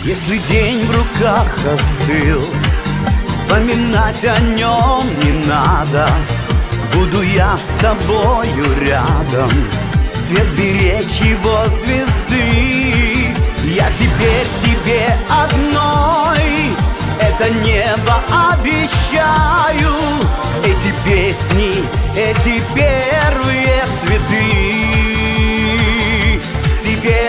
Если день в руках остыл, вспоминать о нем не надо. Буду я с тобою рядом, свет беречь его звезды. Я теперь тебе одной это небо обещаю. Эти песни, эти первые цветы тебе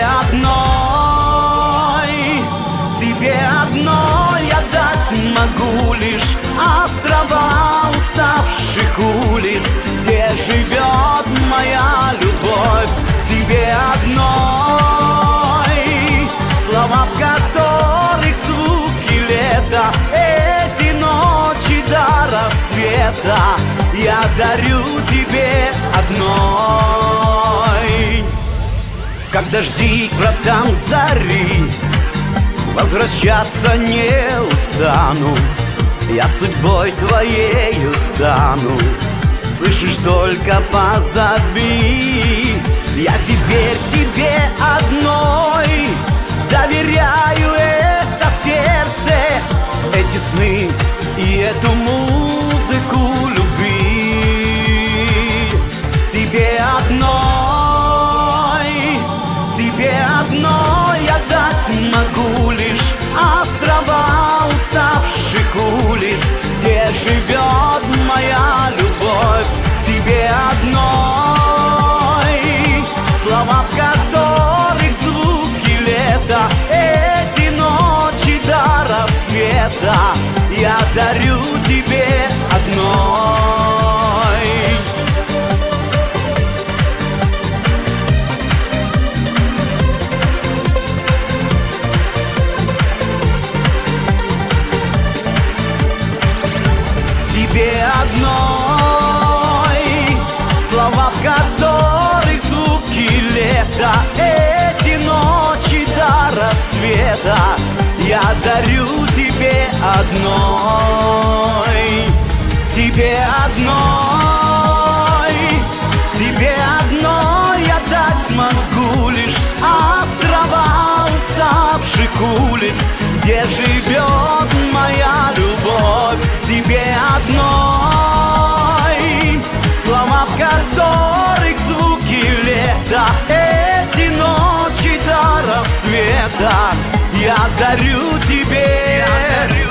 одной я дать могу лишь острова уставших улиц, где живет моя любовь. Тебе одной слова, в которых звуки лета, эти ночи до рассвета я дарю тебе одной. Как дожди к вратам зари, возвращаться не устану. Я судьбой твоею стану, слышишь, только позови. Я теперь тебе одной доверяю это сердце, эти сны и эту музыку любви. Тебе одной я дать могу лишь острова уставших улиц, где живет моя любовь. Тебе одной слова, в которых звуки лета, эти ночи до рассвета я дарю тебе одной. Тебе одной слова, в которых звуки лета, эти ночи до рассвета я дарю тебе одной. Тебе одной я дать могу лишь острова уставших улиц, где живет моя любовь. Тебе одной слова, в которых звуки лета, эти ночи до рассвета я дарю тебе.